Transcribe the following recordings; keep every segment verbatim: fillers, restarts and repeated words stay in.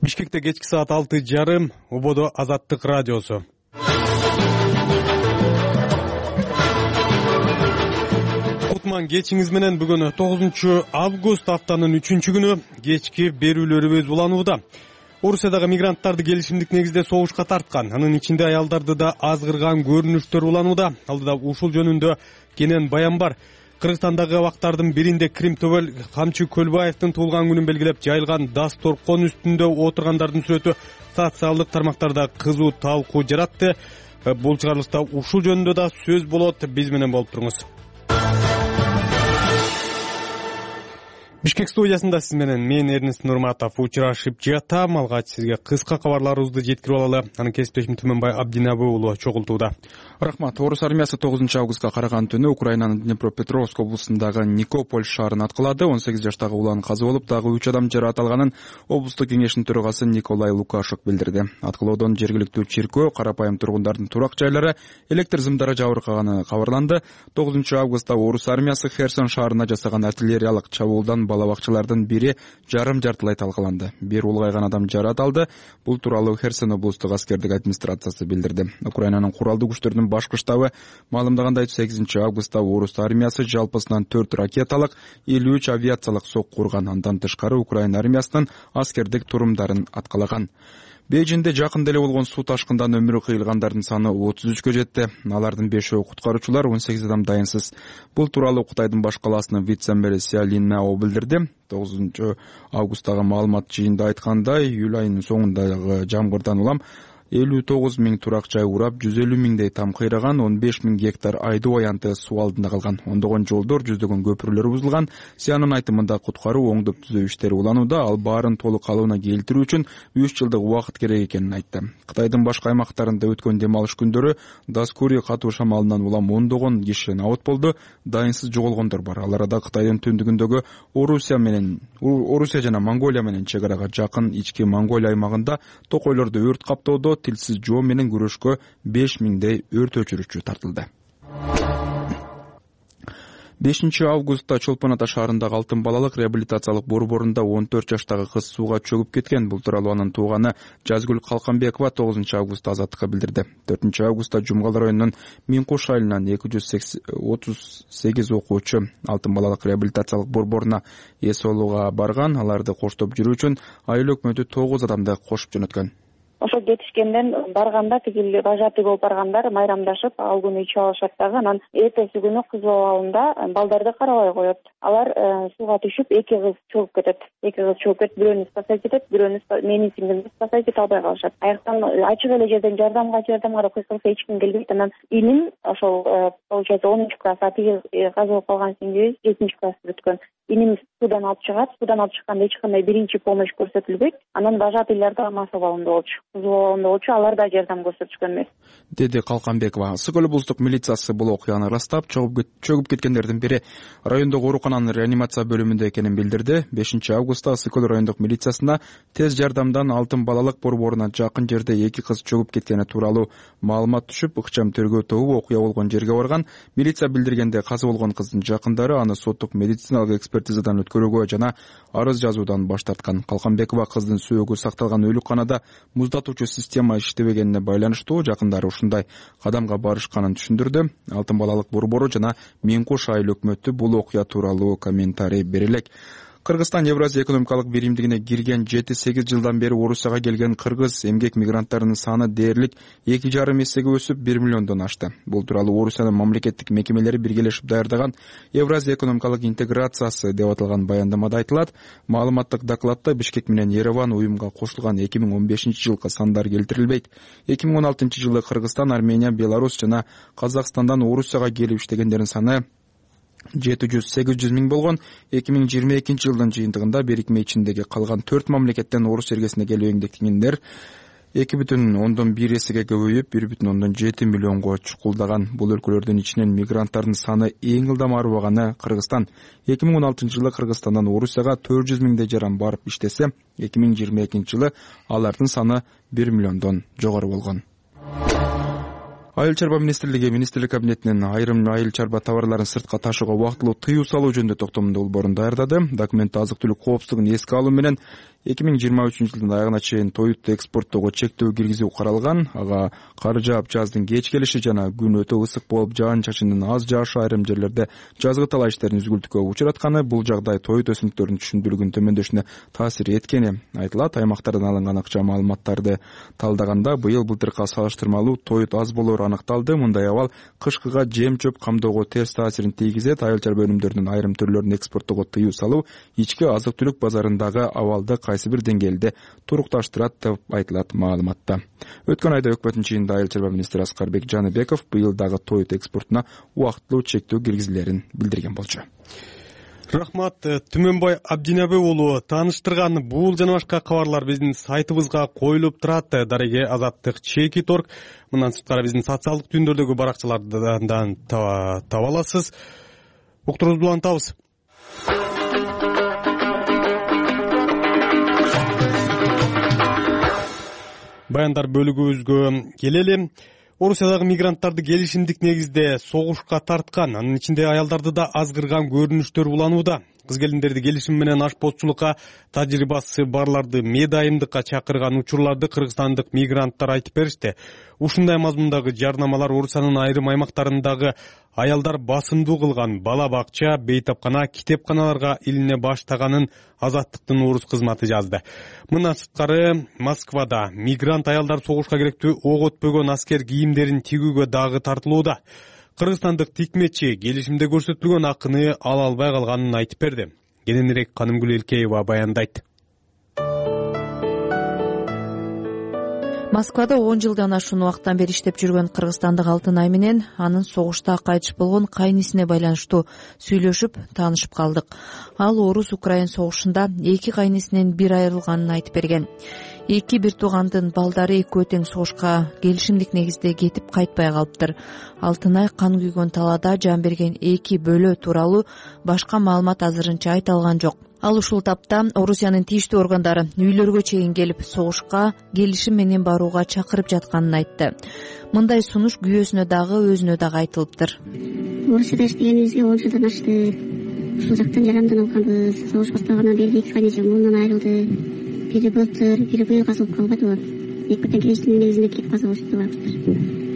Бишкекте кечки саат алты жарым, Ободо Азаттык радиосу. Кутман кечиңиз менен бүгүн тогузунчу август аптанын үчүнчү күнү кечки берүүлөрүбүз уланууда. Орусиядагы мигранттарды келишимдик негизде согушка тарткан, анын ичинде аялдарды да азгырган көрүнүштөр уланууда. Алдыда ушул жөнүндө кенен баян бар. Кыргызстандагы абактардын биринде Крим Төбөл Камчы Көлбаевдин туулган күнүн белгилеп жайылган дас торкон үстүндө отургандардын сүрөтү социалдык тармактарда кызуу талкуу жаратты. Бул чыгарылышта ушул жөнүндө да сөз болот. Биз менен болуп туруңуз. Бишкек студиясында сиз менен мен Эрнест Нурматов учурашып жатам. Алгач сизге кыска кабарларыбызды жеткирип алалы. Анын кесиптешим Түмөнбай Абдинабы уулу чогултууда. Рахмат. Орус армиясы тогузунчу августка караган түнү Украинанын Днепропетровск облусундагы Никополь шаарын аткылады. он сегиз жаштагы улан каза болуп, дагы үч адам жаракат алганын облустук кеңештин төрагасы Николай Лукашук билдирди. Аткылоодон жергиликтүү чиркөө, карапайым тургундардын турак жайлары, электр зымдары жабыркаганы кабарланды. тогузунчу августта Орус армиясы Херсон шаарына жасаган артиллериялык чабуулдан бала бакчалардын бири жарым жартылай талкаланды. Бир улгайган адам жаракат алды. Бул тууралуу Херсон облустук аскердик администрациясы билдирди. Украинанын куралдуу күчтөрүнүн башкы штабы маалымдагандай, сегизинчи августта Орус армиясы жалпысынан төрт ракеталык, элүү үч авиациялык сокку урган. Андан тышкары Украина армиясынын аскердик турумдарын аткалаган. Бейжинде жакында эле болгон суу ташкындан өмүрү кыйылгандардын саны отуз үчкө жетти. Алардын бешөө куткаруучулар, он сегиз адам дайынсыз. Бул тууралуу Кытайдын баш каласынын вице-мэри Ся Линнао билдирди. тогузунчу августтагы маалымат жыйында айткандай, июль айынын соңундагы жамгырдан улам элүү тогуз миң турак жай урап, жүз элүү миңдей там кыйраган, он беш миң гектар айдоо аянты суу алдында калган. Ондогон жолдор, жүздөгөн көпүрлөр бузулган. Сиянын айтымында куткаруу оңдоп түзөө иштери уланууда. Ал баарын толук калыбына келтирүү үчүн үч жылдык убакыт керек экенин айтты. Кытайдын башка аймактарында өткөн дем алыш күндөрү Даскури катуу шамалынан улам ондогон киши набыт болду. Дайынсыз жоголгондор бар. Ал арада Кытайдын түндүгүндөгү Орусия менен Орусия жана Монголия менен чек арага жакын ички Монголия аймагында токойлорду өрт каптоодо тилсиз жоо менен күрөшкө беш миңдей өрт өчүрүүчү тартылды. бешинчи августта Чолпон Ата шаарындагы Алтын балалык реабилитациялык борборунда он төрт жаштагы кыз сууга чөгүп кеткен. Бул тууралуу анын тууганы Жазгүл Калканбекова тогузунчу августта Азаттыкка билдирди. төртүнчү августта Жумгал районунун Минкуш айылынан эки жүз отуз сегиз окуучу Алтын балалык реабилитациялык борборуна эс алууга барган. Аларды коштоп жүрүү үчүн айыл өкмөтү тогуз адамды кошуп жөнөткөн. Ошо кетишкенден барганда тигил бажаты болуп баргандар майрамдашып ал күнү ичип алышат дагы. Анан эртеси күнү кыз абалында балдарды карабай коет. Алар сууга түшүп эки кыз чогуп кетет. Эки кыз чогуп кетип, бирөөнү спасать этет, бирөөнү менин сиңдимди спасать эте албай калышат. Аяктан ачык эле жерден жардамга жардамга кыйкырса эч ким келбейт. Анан иним ошол получается онунчу класс, а тиги каза болуп калган сиңдибиз жетинчи классты бүткөн. Иним судан алып чыгат. Судан алып чыкканда эч кандай биринчи помощь көрсөтүлбөйт. Анан бажатыйлар да мас абалында болчу. Болчу, алар да жардам көрсөтүшкөн эмес, деди Калканбекова. Ысык көл облустук милициясы бул окуяны ырастап, чөгүп кеткендердин бири райондогу оорукананын реанимация бөлүмүндө экенин билдирди. бешинчи августта Ысык көл райондук милициясына тез жардамдан Алтын балалык борборуна жакын жерде эки кыз чөгүп кеткени тууралуу маалымат түшүп, ыкчам тергөө тобу окуя болгон жерге барган. Милиция билдиргенде каза болгон кыздын жакындары аны соттук медициналык экспертизадан өткөрүүгө жана арыз жазуудан баш тарткан. Калканбекова кыздын сөөгү сакталган өлүкканада муздатуучу система иштебегенине байланыштуу жакындары ушундай кадамга барышканын түшүндүрдү. Алтын балалык борбору жана Минкуш айыл өкмөтү бул окуя тууралуу комментарий бере элек. Кыргызстан Евразия экономикалык биримдигине кирген жети сегиз жылдан бери Орусияга келген кыргыз эмгек мигранттарынын саны дээрлик эки жарым эсеге өсүп бир миллиондон ашты. Бул тууралуу Орусиянын мамлекеттик мекемелери биргелешип даярдаган Евразия экономикалык интеграциясы деп аталган баяндамада айтылат. Маалыматтык докладта Бишкек менен Ереван уюмга кошулган эки миң он бешинчи жылкы сандар келтирилбейт. эки миң он алтынчы жылы Кыргызстан, Армения, Беларусь жана Казакстандан Орусияга келип иштегендердин саны жети жүз сегиз жүз миң болгон. эки миң жыйырма экинчи жылдын жыйынтыгында бирикме ичиндеги калган төрт мамлекеттен орус эргесине келип эмгектенгендер эки бүтүн ондон бир эсеге көбөйүп, бир бүтүн ондон жети миллионго чукулдаган. Бул өлкөлөрдүн ичинен мигранттардын саны эң ылдам арыбаганы Кыргызстан. эки миң он алтынчы жылы Кыргызстандан Орусияга төрт жүз миңдей жаран барып иштесе, эки миң жыйырма экинчи жылы алардын саны бир миллиондон жогору болгон. Айыл чарба министрлиги министрлик кабинетинин айрым айыл чарба товарларын сыртка ташууга убактылуу тыюу салуу жөнүндө токтомдуу долбоорун даярдады. Документти азык түлүк коопсуздугун эске алуу менен эки миң жыйырма үчүнчү жылдын аягына чейин тоюту экспорттоого чектөө киргизүү каралган. Ага кар жаап жаздын кеч келиши жана күн өтө ысык болуп жаан чачындын аз жаашы айрым жерлерде жазгы талаа иштерин үзгүлтүккө учуратканы, бул жагдай тоют өсүмдүктөрүнүн түшүндүрүлүгүнүн төмөндөшүнө таасир эткени айтылат. Аймактардан алынган акча маалыматтарды талдаганда быйыл былтыркыга салыштырмалуу тоют аз болоору аныкталды. Мындай абал кышкыга жем чөп камдоого терс таасирин тийгизет. Айыл чарба өнүмдөрүнүн айрым түрлөрүн экспорттоого тыюу салуу ички азык-түлүк базарындагы абалды кайсы бир деңгээлде турукташтырат деп айтылат маалыматта. Өткөн айда өкмөттүн чыйынында айыл чарба министри Аскарбек Жаныбеков быйыл дагы тоют экспортуна убактылуу чектөө киргизилерин билдирген болчу. Рахмат, Түмөнбай Абдинабек уулу тааныштырган бул жана башка кабарлар биздин сайтыбызга коюлуп турат. Дареге Азаттык чекит точка орг. Мындан сырткары биздин социалдык түйүндөрдөгү баракчалардан таба аласыз. Уктуруубузду улантабыз. Баяндар бөлүгүбүзгө келели. Орусиядагы мигранттарды келишимдик негизде согушка тарткан, анын ичинде аялдарды да азгырган көрүнүштөр уланууда. Кыз келиндерди келишим менен ашпозчулукка тажрыйбасы барларды медайымдыкка чакырган учурларды кыргызстандык мигранттар айтып беришти. Ушундай мазмундагы жарнамалар Орусиянын айрым аймактарындагы аялдар басымдуу кылган бала бакча, бейтапкана, китепканаларга илине баштаганын Азаттыктын орус кызматы жазды. Мындан сырткары Москвада мигрант аялдар согушка керектүү ок өтпөгөн аскер кийимдерин тигүүгө дагы тартылууда. Кыргызстандык тикмечи келишимде көрсөтүлгөн акыны ала албай калганын айтып берди. Кененирээк Канымгүл Элкеева баяндайт. Москвада он жылдан ашуун убакыттан бери иштеп жүргөн кыргызстандык Алтынай менен анын согушта кайтыш болгон кайнисине байланыштуу сүйлөшүп, таанышып калдык. Ал Орус-Украин согушунда эки кайнисинен бир айрылганын айтып берген. Эки бир туугандын балдары экөө тең согушка келишимдик негизде кетип кайтпай калыптыр. Алтынай кан күйгөн талаада жан берген эки бөлө тууралуу башка маалымат азырынча айта алган жок. Ал ушул тапта Орусиянын тийиштүү органдары үйлөргө чейин келип согушка келишим менен барууга чакырып жатканын айтты. Мындай сунуш күйөөсүнө дагы өзүнө дагы айтылыптыр. Орусияда иштегенибизге он жылдан ашты. Ушул жактан жарандан алганбыз. Согуш башталгандан бери эки кайнешем мулунан айрылды. Бири былтыр, бири быйыл казылып калбадыбы. Экөө келишимдин негизинде кетип казылып уштубуздар.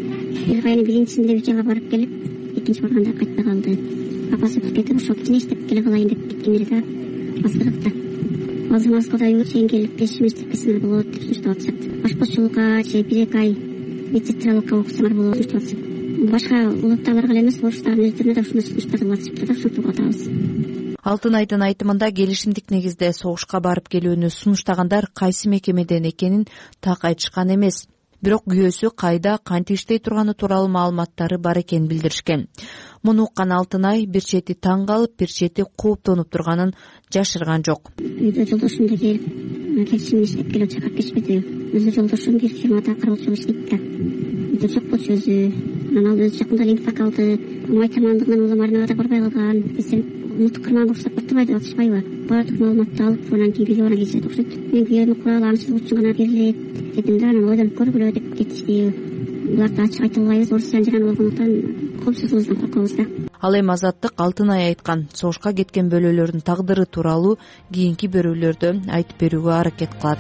Бир айнын биринчисинде бир жака барып келип, экинчи барганда кайтпай калды. Апасы кетип ошол кичине иштеп келе калайын деп кеткен эле да. Азырыкта. Азыр Москвада үйгө чейин келип беш миң стипендия болот деп сунуштап атышат. Ашпозчулукка же бир эки ай медсестралыкка окусаңар болот деп сунуштап атышат. Башка улуттагыларга эле эмес, орустардын өздөрүнө да ушундай сунуштарды кылып атышыптыр да, ушинтип атабыз. Алтынайдын айтымында келишимдик негизде согушка барып келүүнү сунуштагандар кайсы мекемеден экенин так айтышкан эмес. Бирок күйөөсү кайда, кантип иштей турганы тууралуу маалыматтары бар экенин билдиришкен. Муну уккан Алтынай бир чети таң калып, бир чети кооптонуп турганын жашырган жок. Үйдө жолдошум да келип, келишим иштеп келип чакырып кетишпеди. Өзү жолдошум бир фирмада кароочу иштейт да. Үйдө жок болчу өзү. Анан ал өзү жакында лимфак алды. Майтамандыгынан улам арнага да барбай калган. Десем, муртук кырман уруксат бартыбайды, атышпайбы? Баардык маалыматты алып, анан кийин видео ана кечирет окшойт. Мен күйөөмө куралы аңчылык үчүн гана берилет дедим да, анан ойдонуп көргүлө деп кетишти. Буларды ачык айта албайбыз, Орусиянын жараны болгондуктан коопсуздугубуздан коркобуз да. Ал эми Азаттык Алтынай айткан согушка кеткен бөлөлөрдүн тагдыры тууралуу кийинки берүүлөрдө айтып берүүгө аракет кылат.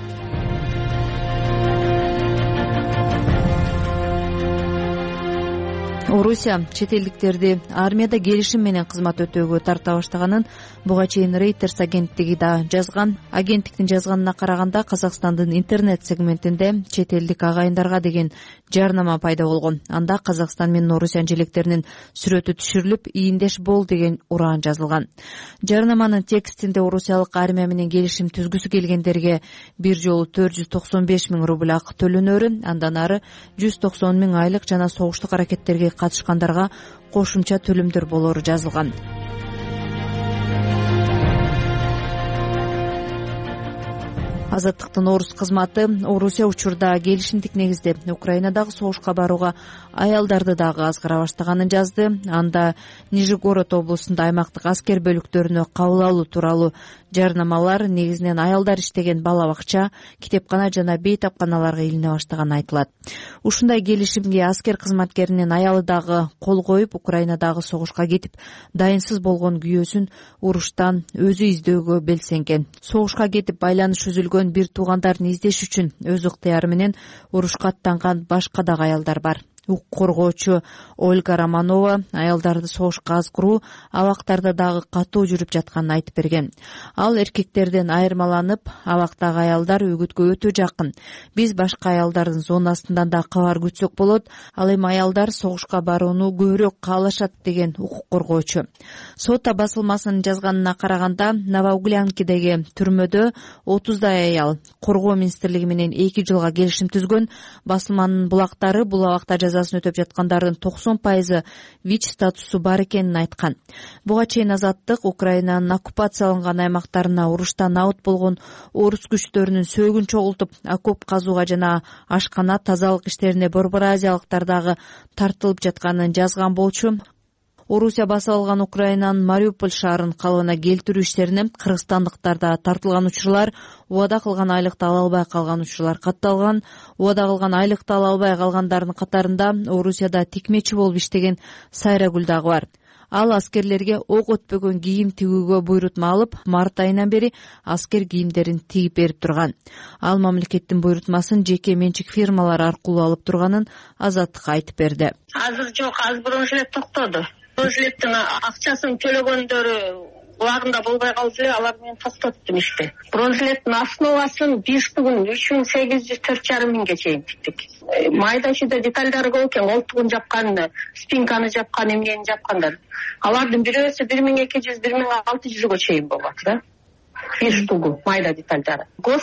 Орусия чет элдиктерди армияда келишим менен кызмат өтөөгө тарта баштаганын буга чейин Reuters агенттиги да жазган. Агенттиктин жазганына караганда Казакстандын интернет сегментинде чет элдик агайындарга деген жарнама пайда болгон. Анда Казакстан менен Орусиянын желектеринин сүрөтү түшүрүлүп, ийиндеш бол деген ураан жазылган. Жарнаманын текстинде орусиялык армия менен келишим түзгүсү келгендерге бир жолу төрт жүз токсон беш миң рубль акы төлөнөрүн, андан ары жүз токсон миң айлык жана согуштук аракеттерге катышкандарга кошумча төлөмдөр болору жазылган. Азаттыктын орус кызматы Орусия учурда келишимдик негизде Украинадагы согушка барууга аялдарды дагы азгыра баштаганын жазды. Анда Нижегород облусунда аймактык аскер бөлүктөрүнө кабыл алуу тууралуу жарнамалар негизинен аялдар иштеген бала бакча, китепкана жана бейтапканаларга илине баштаганы айтылат. Ушундай келишимге аскер кызматкеринин аялы дагы кол коюп, Украинадагы согушка кетип, дайынсыз болгон күйөөсүн уруштан өзү издөөгө белсенген. Согушка кетип байланыш үзүлгөн бир туугандарын издеш үчүн өз ыктыяры менен урушка аттанган башка дагы аялдар бар. Укук коргоочу Ольга Романова аялдарды согушка аз куруу абактарда дагы катуу жүрүп жатканын айтып берген. Ал эркектерден айырмаланып, абактагы аялдар үгүткө өтө жакын. Биз башка аялдардын зонасынан да кабар күтсөк болот. Ал эми аялдар согушка барууну көбүрөөк каалашат деген укук коргоочу. Сота басылмасынын жазганына караганда, Новоуглянкидеги түрмөдө отуздай аял коргоо министрлиги менен эки жылга келишим түзгөн. Басылманын булактары бул абакта жазасын өтөп жаткандардын токсон пайызы ВИЧ статусу бар экенин айткан. Буга чейин Азаттык Украинанын оккупацияланган аймактарына уруштан абут болгон орус күчтөрүнүн сөөгүн чогултуп, окоп казууга жана ашкана тазалык иштерине борбор азиялыктар дагы тартылып жатканын жазган болчу. Орусия басып алган Украинанын Мариуполь шаарын калыбына келтирүү иштерине кыргызстандыктарда тартылган учурлар, убада кылган айлыкты ала албай калган учурлар катталган. Убада кылган айлыкты ала албай калгандардын катарында Орусияда тикмечи болуп иштеген Сайрагүл дагы бар. Ал аскерлерге ок өтпөгөн кийим тигүүгө буйрутма алып, март айынан бери аскер кийимдерин тигип берип турган. Ал мамлекеттин буйрутмасын жеке менчик фирмалар аркылуу алып турганын Азаттыкка айтып берди. Азыр жок, азыр бронжилет токтоду. Бронжилеттин акчасын төлөгөндөрү убагында болбой калды эле, алар менен токтоттум ишти. Бронжилеттин основасын беш бүгүн үч миң сегиз жүз төрт жарым миңге чейин тиктик. Майда чүйдө детальдары көп экен, колтугун жапкан, спинканы жапкан, эмнени жапкандар. Алардын бирөөсү бир миң эки жүз бир миң алты жүзгө чейин болот да. Бир штугу майда детальдары.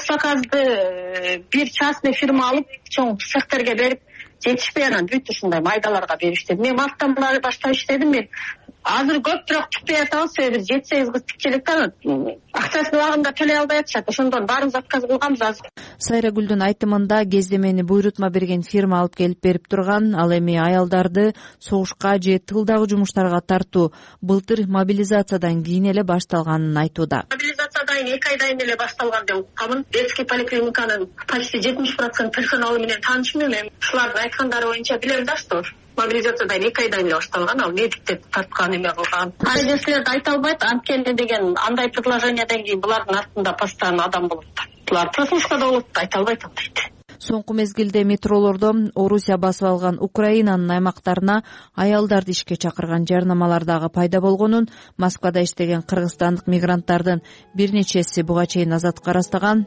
Госзаказды бир частный фирма алып, чоң цехтерге берип, жетишпей анан бүт ушундай майдаларга беришти. Мен марттан баштап иштедим. Мен азыр көп бирок тикпей атабыз, бир жети сегиз кыз тикчелик да, акчасын убагында төлөй албай атышат. Ошондон баарыбыз отказ кылганбыз азыр. Сайрагүлдүн айтымында кездемени буйрутма берген фирма алып келип берип турган. Ал эми аялдарды согушка же тылдагы жумуштарга тартуу былтыр мобилизациядан кийин эле башталганын айтууда. Мобилизациядан эки айдан эле башталган деп укканмын. Детский поликлиниканын почти жетимиш процент персоналы менен таанышмын. Мен ушулардын айткандары боюнча билем да, что мобилизациядан эки айдан эле башталган, ал медиктеп тарткан эме кылган. Ар нерселерди айта албайт, анткени деген андай предложениядан кийин булардын артында постоянно адам болот да. Булар прослушкада болот да, айта албайт дейт. Соңку мезгилде метролордо Орусия басып алган Украинанын аймактарына аялдарды ишке чакырган жарнамалар дагы пайда болгонун, Москвада иштеген кыргызстандык мигранттардын бир нечеси буга чейин Азаттыкка ырастаган.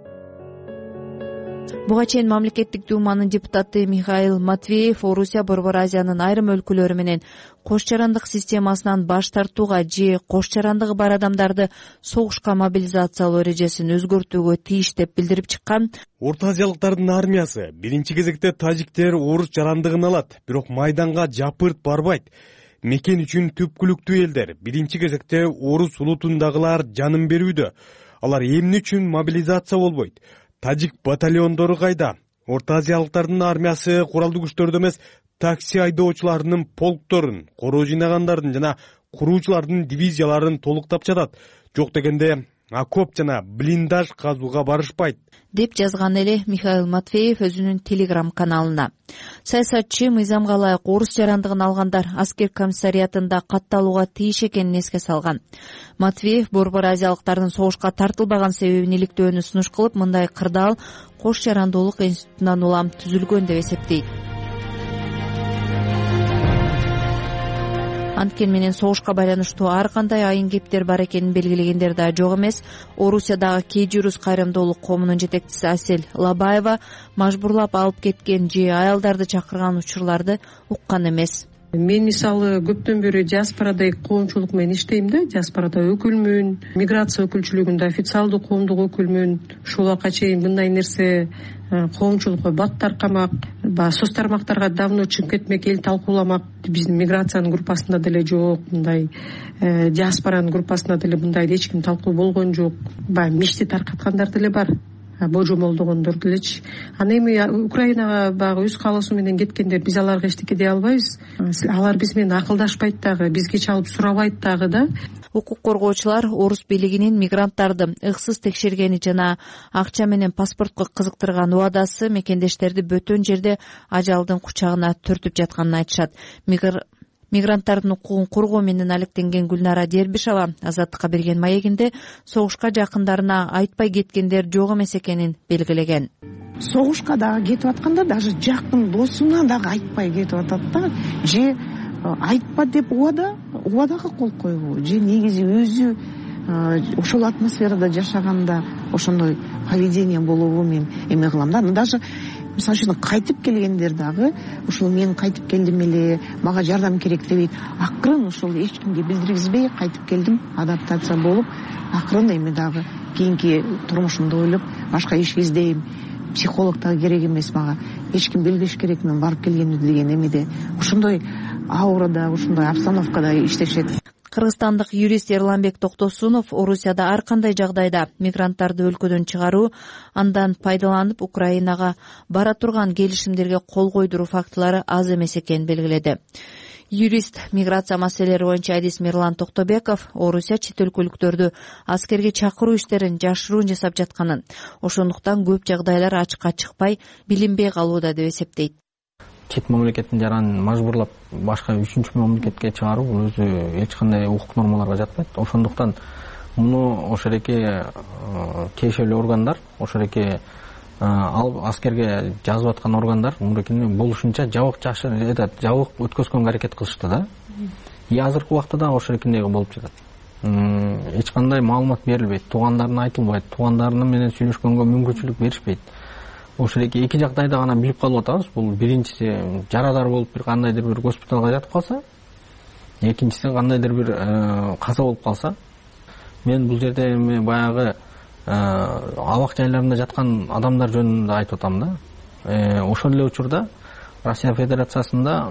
Буга чейин мамлекеттик думанын депутаты Михаил Матвеев Орусия Борбор Азиянын айрым өлкөлөрү менен кош жарандык системасынан баш тартууга же кош жарандыгы бар адамдарды согушка мобилизациялоо эрежесин өзгөртүүгө тийиш деп билдирип чыккан. Орто азиялыктардын армиясы биринчи кезекте тажиктер орус жарандыгын алат, бирок майданга жапырт барбайт. Мекен үчүн түпкүлүктүү элдер биринчи кезекте орус улутундагылар жанын берүүдө. Алар эмне үчүн мобилизация болбойт? Тажик батальондору кайда? Орто азиялыктардын армиясы куралдуу күчтөрдө эмес, такси айдоочуларынын полкторун, короо жыйнагандардын жана куруучулардын дивизияларын толуктап жатат. Жок дегенде окоп жана блиндаж казууга барышпайт, деп жазган эле Михаил Матвеев өзүнүн телеграм каналына. Саясатчы мыйзамга ылайык орус жарандыгын алгандар аскер комиссариатында катталууга тийиш экенин эске салган. Матвеев Борбор Азиялыктардын согушка тартылбаган себебин иликтөөнү сунуш кылып, мындай кырдаал кош жарандуулук институтунан улам түзүлгөн деп эсептейт. Анткени менен согушка байланыштуу ар кандай айын кептер бар экенин белгилегендер да жок эмес. Орусиядагы кей журус кайрымдуулук коомунун жетекчиси Асель Лабаева мажбурлап алып кеткен же аялдарды чакырган учурларды уккан эмес. Мен мисалы көптөн бери диаспорада коомчулук менен иштейм да, диаспорада өкүлмүн, миграция өкүлчүлүгүндө официалдуу коомдук өкүлмүн. Ушул убакка чейин мындай нерсе коомчулукка бат таркамак, баягы соц тармактарга давно чыгып кетмек, эл талкууламак. Биздин миграциянын группасында деле жок, мындай диаспоранын группасында деле мындай эч ким талкуу болгон жок. Баягы мишти таркаткандар деле бар. божомолдогондор делечи. Анан эми Украинага баягы өз каалоосу менен кеткендер, биз аларга эчтеке дей албайбыз. Алар биз менен акылдашпайт дагы, бизге чалып сурабайт дагы да. Укук коргоочулар орус бийлигинин мигранттарды ыксыз текшергени жана акча менен паспортко кызыктырган убадасы мекендештерди бөтөн жерде ажалдын кучагына түртүп жатканын айтышат. Мигранттардын укугун коргоо менен алектенген Гүлнара Дербишова Азаттыкка берген маегинде согушка жакындарына айтпай кеткендер жок эмес экенин белгилеген. Согушка дагы кетип атканда даже жакын досуна дагы айтпай кетип атат да, же айтпа деп убада убадага кол койбу, же негизи өзү ошол атмосферада жашаганда ошондой поведение болобу мен эме кылам да. Даже мисалы үчүн кайтып келгендер дагы ушул мен кайтып келдим эле, мага жардам керек дебейт. Акырын ушул эч кимге билдиргизбей кайтып келдим, адаптация болуп, акырын эми дагы кийинки турмушумду ойлоп башка иш издейм. Психолог дагы керек эмес мага. Эч ким билбеш керек мен барып келгенди деген эмеде. Ушундой аурада, ушундой обстановкада иштешет. Кыргызстандык юрист Эрланбек Токтосунов Орусияда ар кандай жагдайда мигранттарды өлкөдөн чыгаруу, андан пайдаланып Украинага бара турган келишимдерге кол койдуруу фактылары аз эмес экенин белгиледи. Юрист миграция маселелери боюнча адис Мирлан Токтобеков Орусия чет өлкөлүктөрдү аскерге чакыруу иштерин жашыруун жасап жатканын, ошондуктан көп жагдайлар ачыкка чыкпай, билинбей калууда деп эсептейт. Чет мамлекеттин жаранын мажбурлап башка үчүнчү мамлекетке чыгаруу бул өзү эч кандай укук нормаларга жатпайт. Ошондуктан муну ошол эки тиешелүү органдар, ошол эки ал аскерге жазып аткан органдар мурекени болушунча жабык жашыр, этот жабык өткөзгөнгө аракет кылышты да. И азыркы убакта да ошол экендеги болуп жатат. Эч кандай маалымат берилбейт, туугандарына айтылбайт, туугандарына менен сүйлөшкөнгө мүмкүнчүлүк беришпейт. Ошол эки эки жагдайда гана билип калып атабыз. Бул биринчиси жарадар болуп бир кандайдыр бир госпиталга жатып калса, экинчиси кандайдыр бир каза болуп калса. Мен бул жерде эми баягы абак жайларында жаткан адамдар жөнүндө айтып атам да. Ошол эле учурда Россия Федерациясында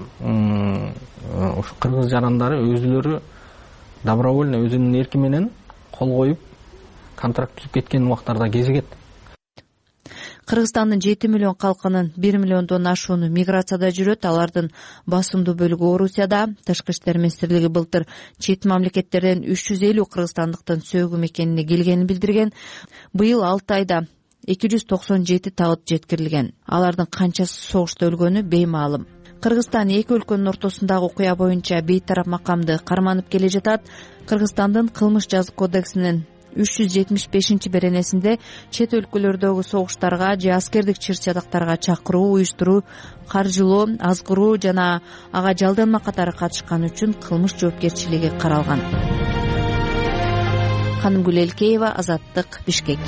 ушу кыргыз жарандары өзүлөрү добровольно өзүнүн эрки менен кол коюп контракт түзүп кеткен убактарда кезигет. Кыргызстандын жети миллион калкынын бир миллиондон ашууну миграцияда жүрөт. Алардын басымдуу бөлүгү Орусияда. Тышкы иштер министрлиги былтыр чет мамлекеттерден үч жүз элүү кыргызстандыктын сөөгүм экенине келгенин билдирген. Быйыл алты айда эки жүз токсон жети табыт жеткирилген. Алардын канчасы согушта өлгөнү беймаалым. Кыргызстан эки өлкөнүн ортосундагы окуя боюнча бейтарап макамды карманып келе жатат. Кыргызстандын кылмыш жазык кодексинин үч жүз жетимиш бешинчи беренесинде чет өлкөлөрдөгү согуштарга же аскердик чыр-чатактарга чакыруу, уюштуруу, каржылоо, азгыруу жана ага жалданма катары катышкан үчүн кылмыш жоопкерчилиги каралган. Канымгүл Элкеева, Азаттык, Бишкек.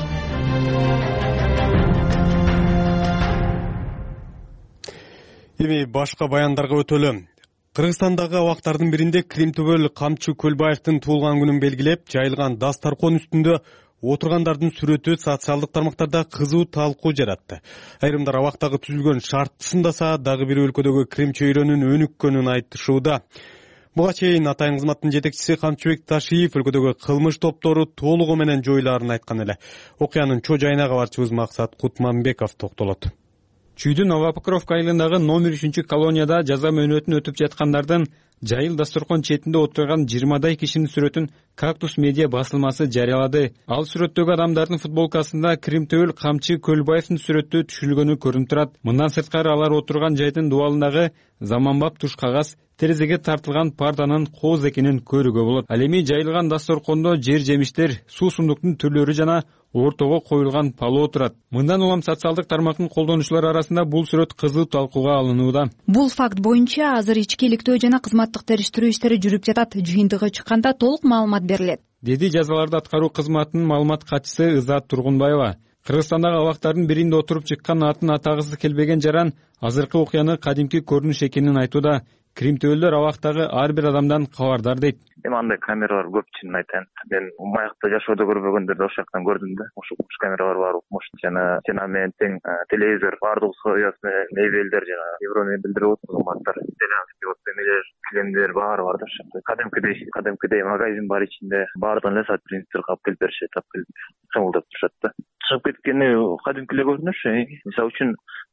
Эми башка баяндарга өтөлү. Кыргызстандагы абактардын биринде Кримтөбөл Камчы Көлбаевдин туулган күнүн белгилеп, жайылган дастаркон үстүндө отургандардын сүрөтү социалдык тармактарда кызуу талкуу жаратты. Айрымдар абактагы түзүлгөн шартты сындаса, дагы бир өлкөдөгү Крим чөйрөнүн өнүккөнүн айтышууда. Буга чейин Атайын кызматтын жетекчиси Камчыбек Ташиев өлкөдөгү кылмыш топтору толугу менен жоюлаарын айткан эле. Окуянын чоо жайына кабарчыбыз Максат Кутманбеков токтолот. Чүйдүн Новопокровка айылындагы номер үчүнчү колонияда жаза мөөнөтүн өтүп жаткандардын жайыл дасторкон четинде отурган жыйырмадай кишинин сүрөтүн Кактус медиа басылмасы жарыялады. Ал сүрөттөгү адамдардын футболкасында Кримтөбөл Камчы Көлбаевдин сүрөтү түшүлгөнү көрүнүп турат. Мындан сырткары алар отурган жайдын дубалындагы заманбап туш кагаз, терезеге тартылган парданын кооз экенин көрүүгө болот. Ал эми жайылган дасторкондо жер жемиштер, суу сундуктун түрлөрү жана ортого коюлган палоо турат. Мындан улам социалдык тармактын колдонуучулары арасында бул сүрөт кызуу талкууга алынууда. Бул факт боюнча азыр ички иликтөө жана кызматтык териштирүү иштери жүрүп жатат. Жыйынтыгы чыкканда толук маалымат берилет, деди жазаларды аткаруу кызматынын маалымат катчысы Ызат Тургунбаева. Кыргызстандагы абактардын биринде отуруп чыккан атын атагысы келбеген жаран азыркы окуяны кадимки көрүнүш экенин айтууда. Кримтөбөлдөр абактагы ар бир адамдан кабардар дейт. Эми андай камералар көп, чынын айтайын. Мен Маякта жашоодо көрбөгөндөрдү ошол жактан көрдүм да. Ошол камералар бар, укмуш жана сенамен тең телевизор, бардык соясына мебелдер жана евромебелдер болот, кызматтар, итальянский вот эмелер, килемдер баары бар да ошол. Кадимкидей, кадимкидей магазин бар ичинде, баардыгын эле сат принтер кап келип беришет, тап келип чоңулдап турушат да. Чыгып кетип эми кадимки эле көрүнүш. Мисалы үчүн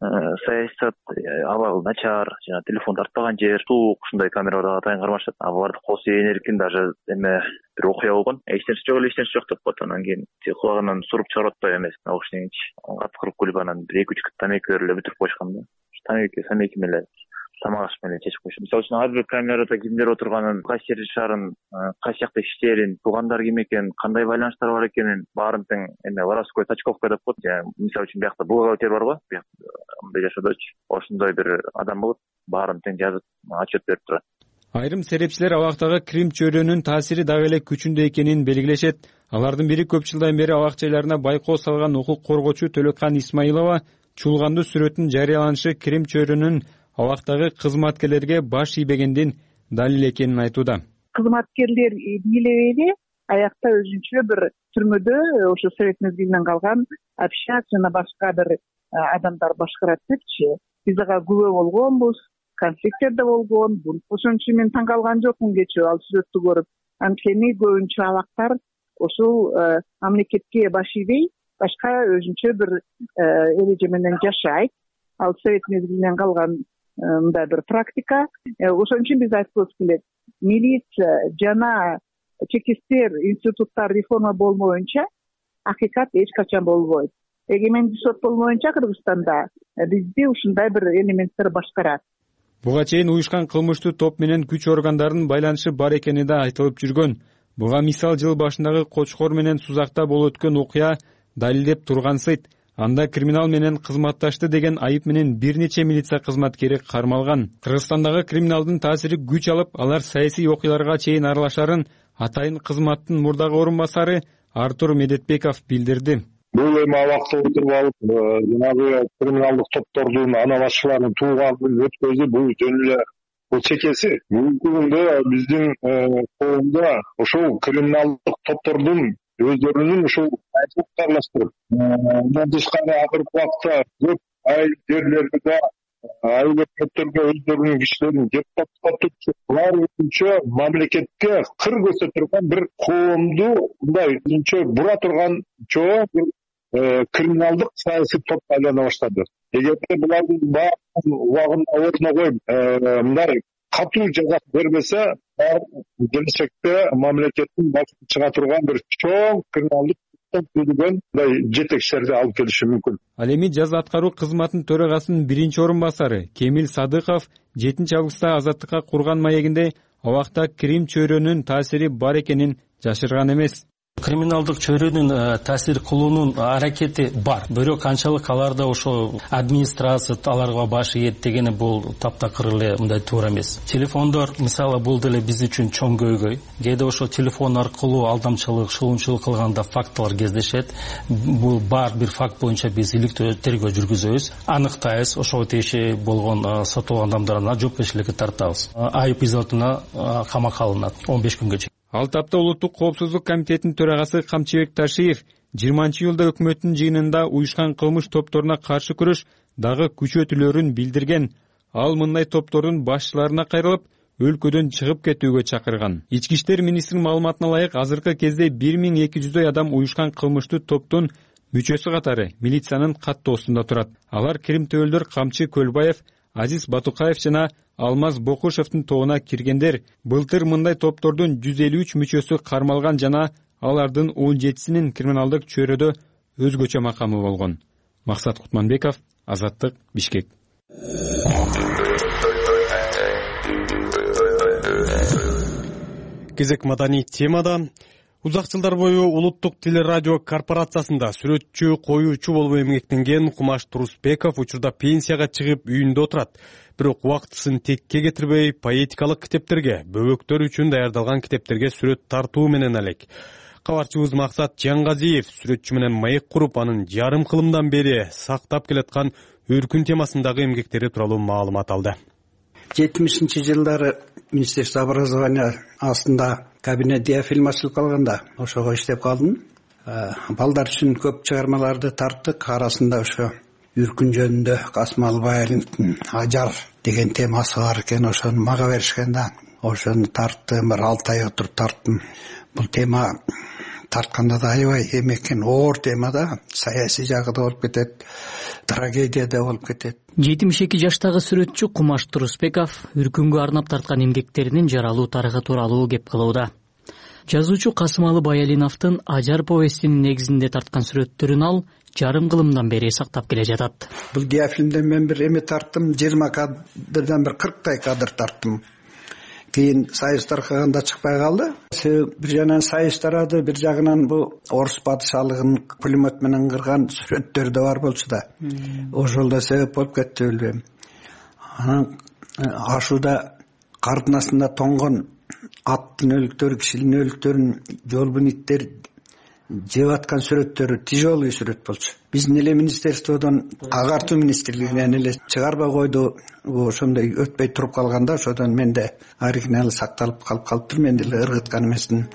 саясат абалы начар, жана телефон тартпаган жер, суук ушундай камераларга атайын кармашат. Аларды косо энеркин даже эме бир окуя болгон. Эч нерсе жок эле, эч нерсе жок деп коет. Анан кийин кулагынан суруп чыгарып атпайбы эмес. Наушнигинчи катты кырып көлүп анан бир эки үч тамеки берип бүтүрүп коюшкан да. Тамеки, самеки менен тамак аш менен чечип коюшат. Мисалы үчүн ар бир камерада кимдер отурганын, кайсы жерде жашаарын, кайсы жакта иштээрин, туугандар ким экенин, кандай байланыштар бар экенин баарын тең эме воровской тачковка деп коет. Жана мисалы үчүн биякта бухгалтер барго, мындай жашоодочу ошондой бир адам болуп, баарын тең жазып, отчет берип турат. Айрым серепчилер абактагы Крим чөйрөнүн таасири дагы эле күчүндө экенин белгилешет. Алардын бири көп жылдан бери абак жайларына байкоо салган укук коргоочу Төлөкан Исмаилова чуулгандуу сүрөттүн жарыяланышы Крим чөйрөнүн абактагы кызматкерлерге баш ийбегендин далил экенин айтууда. Кызматкерлер бийлебейли, аякта өзүнчө бир түрмөдө ошо совет мезгилинен калган общак жана башка бир адамдар башкарат депчи. Биз ага күбө болгонбуз, конфликттер да болгон. Ошон үчүн мен таң калган жокмун кечээ ал сүрөттү көрүп. Анткени көбүнчө абактар ушул мамлекетке баш ийбей, башка өзүнчө бир эреже менен жашайт. Ал совет мезгилинен калган мындай бир практика. Ошон үчүн биз айткыбыз келет, милиция жана чекистер институттар реформа болмоюнча акыйкат эч качан болбойт. Эгемендүү сот болмоюнча Кыргызстанда бизди ушундай бир элементтер башкарат. Буга чейин уюшкан кылмыштуу топ менен күч органдарынын байланышы бар экени да айтылып жүргөн. Буга мисал жыл башындагы Кочкор менен Сузакта болуп өткөн окуя далилдеп тургансыйт. Анда криминал менен кызматташты деген айып менен бир нече милиция кызматкери кармалган. Кыргызстандагы криминалдын таасири күч алып, алар саясий окуяларга чейин аралашарын атайын кызматтын мурдагы орун басары Артур Медетбеков билдирди. Бул эми абакта отуруп алып, жанагы криминалдык топтордун ана башчыларынын тууганын өткөзүп, бул жөн эле бул чекеси. Бүгүнкү күндө биздин коомдо ошол криминалдык топтордун өздөрүнүн ушул айылдык аралаштырып, мындан тышкары акыркы убакта көп айыл жерлерде да айыл өкмөттөргө өздөрүнүн кишилерин депутаттап, булар өзүнчө мамлекетке кыр көрсөтүргөн бир коомду мындай өзүнчө бура турган чоо бир криминалдык саясий топ айлана баштады. Эгерде булардын баарын убагында ордуна коюп, мындай катуу жаза бербесе, келечекте мамлекеттин башына чыга турган бир чоң криминалдык түзүлгөн жетекчилерди алып келиши мүмкүн. Ал эми жаза аткаруу кызматынын төрагасынын биринчи орун басары Кемил Садыков жетинчи августта Азаттыкка курган маегинде абакта Крим чөйрөнүн таасири бар экенин жашырган эмес. Криминалдык чөйрөнүн таасир кылуунун аракети бар. Бирок канчалык аларда ошо администрация аларга баш ийет дегени бул таптакыр эле мындай туура эмес. Телефондор мисалы бул деле биз үчүн чоң көйгөй. Кээде ошо телефон аркылуу алдамчылык, шылымчылык кылганда фактылар кездешет. Бул бар бир факт боюнча биз иликтөө тергөө жүргүзөбүз, аныктайбыз, ошого тийиштүү болгон сотолгон адамдарына жоопкерчиликке тартабыз. Айып изотуна камакка алынат он беш күнгө. Ал тапта Улуттук коопсуздук комитетинин төрагасы Камчыбек Ташиев жыйырманчы июлда өкмөттүн жыйынында уюшкан кылмыш топторуна каршы күрөш дагы күчөтүлөрүн билдирген. Ал мындай топтордун башчыларына кайрылып, өлкөдөн чыгып кетүүгө чакырган. Ички иштер министринин маалыматына ылайык, азыркы кезде бир миң эки жүздөй адам уюшкан кылмыштуу топтун мүчөсү катары милициянын каттоосунда турат. Алар Крим төөлдөр Камчы Көлбаев, Азиз Батукаев жана Алмаз Бокушевдин тобуна киргендер. Былтыр мындай топтордун жүз элүү үч мүчөсү кармалган жана алардын он жетисинин криминалдык чөйрөдө өзгөчө макамы болгон. Максат Кутманбеков, Азаттык, Бишкек. Кезек маданий темада. Узак жылдар бою Улуттук телерадио корпорациясында сүрөтчү, коюучу болуп эмгектенген Кумаш Турусбеков учурда пенсияга чыгып үйүндө отурат. Бирок убактысын текке кетирбей, поэтикалык китептерге, бөбөктөр үчүн даярдалган китептерге сүрөт тартуу менен алек. Кабарчыбыз Максат Жаңгазиев сүрөтчү менен маек куруп, анын жарым кылымдан бери сактап келаткан өркүн темасындагы эмгектери тууралуу маалымат алды. жетимишинчи жылдары Министерство образования астында кабинет диафильм ачылып калганда ошого иштеп калдым. Балдар үчүн көп чыгармаларды тарттык. Арасында ошо үркүн жөнүндө Касым Албаевдин Ажар деген темасы бар экен. Ошону мага беришкен да. Ошону тарттым, бир алты ай отуруп тарттым. Бул тема тартканда да аябай эме экен, оор тема да, саясий жагы да болуп кетет, трагедия да болуп кетет. жетимиш эки жаштагы сүрөтчү Кумаш Турусбеков үркүнгө арнап тарткан эмгектеринин жаралуу тарыхы тууралуу кеп кылууда. Жазуучу Касымалы Баялиновдун Ажар повестинин негизинде тарткан сүрөттөрүн ал жарым кылымдан бери сактап келе жатат. Бул диафильмден мен бир эме тарттым, жыйырма кадрдан бир кырктай кадр тарттым. Кийин сайыс таркаганда чыкпай калды. Бир жагынан сайыс тарады, бир жагынан бу орус падышалыгын пулемет менен кырган сүрөттөр да бар болчу да. Ошол да себеп болуп кетти билбейм. Анан ашууда кардынасында тоңгон аттын өлүктөрү, кишинин өлүктөрүн жолбун иттер жеп аткан сүрөттөрү тяжелый сүрөт болчу. Биздин эле министерстводон агартуу министрлигинен эле чыгарбай койду. Ошондой өтпөй туруп калганда, ошодон менде оригиналы сакталып калып калыптыр, мен деле ыргыткан эмесмин.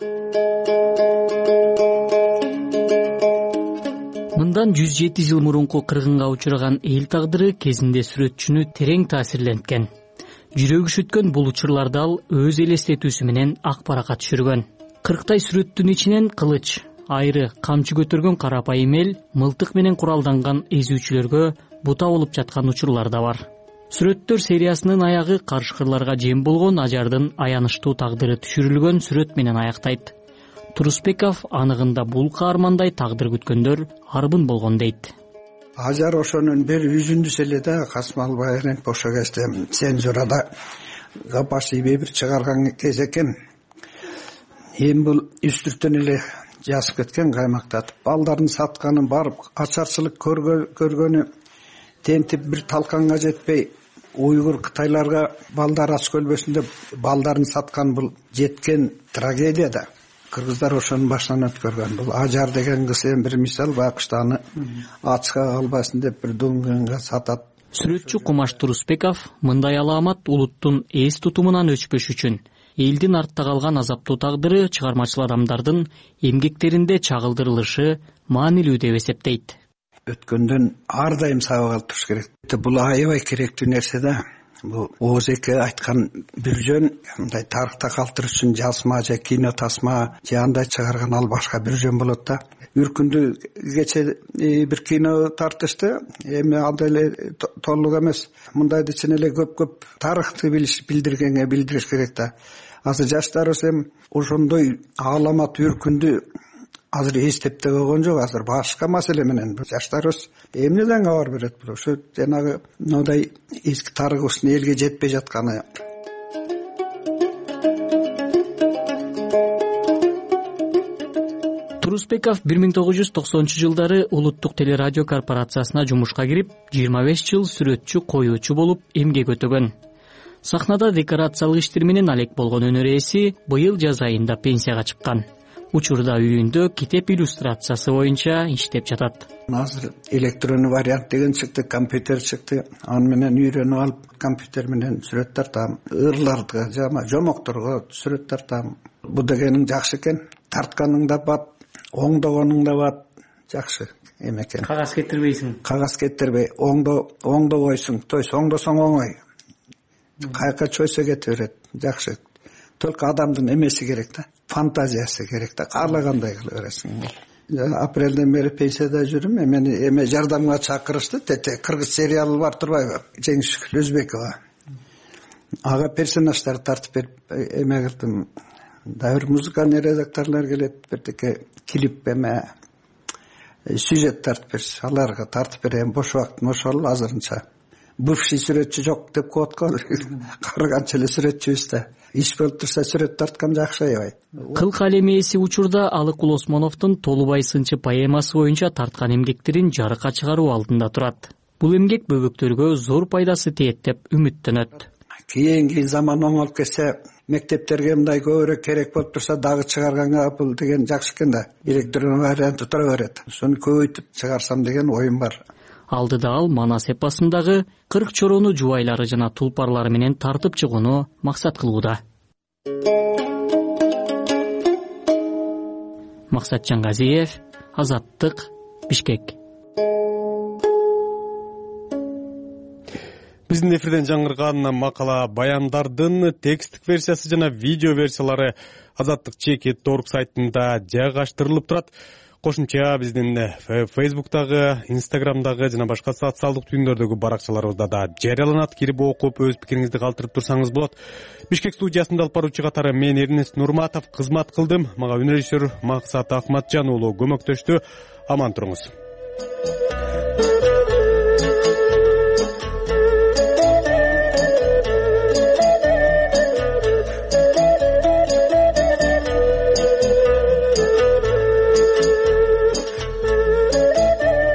Мындан жүз жети жыл мурунку кыргынга учураган эл тагдыры кезинде сүрөтчүнү терең таасирленткен. Жүрөгү шүткөн бул учурларда ал өз элестетүүсү менен ак баракка түшүргөн. кырктай сүрөттүн ичинен кылыч, айры, камчы көтөргөн карапайым эл мылтык менен куралданган эзүүчүлөргө бута болуп жаткан учурлар да бар. Сүрөттөр сериясынын аягы карышкырларга жем болгон Ажардын аянычтуу тагдыры түшүрүлгөн сүрөт менен аяктайт. Турусбеков аныгында бул каармандай тагдыр күткөндөр арбын болгон дейт. Ажар ошонун бир үзүндүсү эле да, Касымалы Баялинов ошо кезде цензурада гапаши бир чыгарган кез экен. Эми бул үстүртөн эле жазып кеткен, каймактатып. Балдарын сатканын барып, ачарчылык көргөнү тентип бир талканга жетпей, уйгур кытайларга балдар аш көлбөсүндө балдарын саткан бул жеткен трагедия да. Кыргыздар ошонун башынан өткөргөн. Бул Ажар деген кыз эми бир мисал, байкушта аны ачка калбасын деп бир дуңгенге сатат. Сүрөтчү Кумаш Турусбеков мындай алаамат улуттун эс тутумунан өчпөш үчүн элдин артта калган азаптуу тагдыры чыгармачыл адамдардын эмгектеринде чагылдырылышы маанилүү деп эсептейт. Өткөндөн ар дайым сабак алып туруш керек. Бул аябай керектүү нерсе да. Бул Оозеке айткан бир жөн, мындай тарыхта калтырыш үчүн жазма же кино тасма же андай чыгарган ал башка бир жөн болот да. Үркүндү кече бир кино тартышты. Эми ал деле толук эмес. Мындайды чын эле көп-көп тарыхты билдиргенге билдириш керек да. Азыр жаштарыбыз эми ошондой аламат үркүндү азыр эстеп да койгон жок. Азыр башка маселе менен жаштарыбыз эмнеден кабар берет бул? Ошо жанагы мындай эски тарыхыбыздын элге жетпей жатканы. Турусбеков бир миң тогуз жүз токсонунчу жылдары Улуттук телерадио корпорациясына жумушка кирип, жыйырма беш жыл сүрөтчү, коюучу болуп эмгек өтөгөн. Сахнада декорациялык иштер менен алек болгон өнөр ээси быйыл жаз айында пенсияга чыккан. Учурда үйүндө китеп иллюстрациясы боюнча иштеп жатат. Азыр электронный вариант деген чыкты, компьютер чыкты. Аны менен үйрөнүп алып, компьютер менен сүрөт тартам, ырларга, жама жомокторго сүрөт тартам. Бу дегенин жакшы экен. Тартканың да бат, оңдогонуң да бат, жакшы эме экен. Кагаз кетирбейсиң. Кагаз кетирбей, оңдо оңдобойсуң. То есть оңдосоң оңой. Кайка чойсо кете берет, жакшы. Только адамдын эмеси керек да, фантазиясы керек да, каалагандай кыла бересиң. Апрелден бери пенсияда жүрүм, мени эме жардамга чакырышты, тете кыргыз сериалы бар турбайбы? Жеңишгүл Өзбекова. Ага персонаждар тартып берип эме кылдым. Да бир музыкальный редакторлор келет, бирдеке клип эме сюжет тартып бериш, аларга тартып берем, бош убактым ошол азырынча. Бывший сүрөтчү жок деп коет го. Карыганча эле сүрөтчүбүз да. Иш болуп турса сүрөт тарткан жакшы аябай. Кыл калем ээси учурда Алыкул Осмоновдун Толубай сынчы поэмасы боюнча тарткан эмгектерин жарыкка чыгаруу алдында турат. Бул эмгек бөбөктөргө зор пайдасы тиет деп үмүттөнөт. Кийинки заман оңолуп кетсе, мектептерге мындай көбүрөөк керек болуп турса дагы чыгарганга бул деген жакшы экен да. Электронный варианты тура берет. Ошону көбөйтүп чыгарсам деген оюм бар. Алдыда ал Манас эпосундагы кырк чороону жубайлары жана тулпарлары менен тартып чыгууну максат кылууда. Максат Жангазиев, Азаттык, Бишкек. Биздин эфирден жаңырган макала баяндардын текстик версиясы жана видео версиялары Азаттык чеки точка орг сайтында жайгаштырылып турат. Кошумча биздин Facebook'тагы, Instagram'дагы жана башка социалдык түйүндөрдөгү баракчаларыбызда да жарыяланат. Кирип окуп, өз пикириңизди калтырып турсаңыз болот. Бишкек студиясында алып баруучу катары мен Эрнест Нурматов кызмат кылдым. Мага өнөрежиссер Максат Акматжан уулу көмөктөштү. Аман туруңуз.